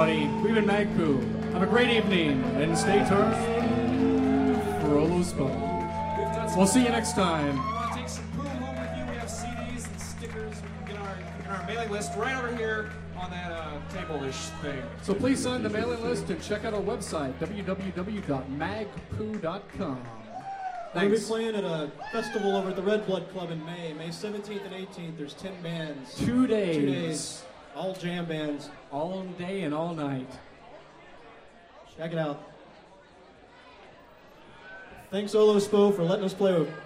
everybody. We've been Magpoo. Have a great evening, and stay tuned for Oluspo. We'll see you next time. If you want to take some poo home with you, we have CDs and stickers. We can get our mailing list right over here on that table-ish thing. So please sign the mailing list and check out our website, www.magpoo.com. We're going to be playing at a festival over at the Red Blood Club in May 17th and 18th. There's 10 bands. 2 days. 2 days. All jam bands. All day and all night. Check it out. Thanks, Oluspo, for letting us play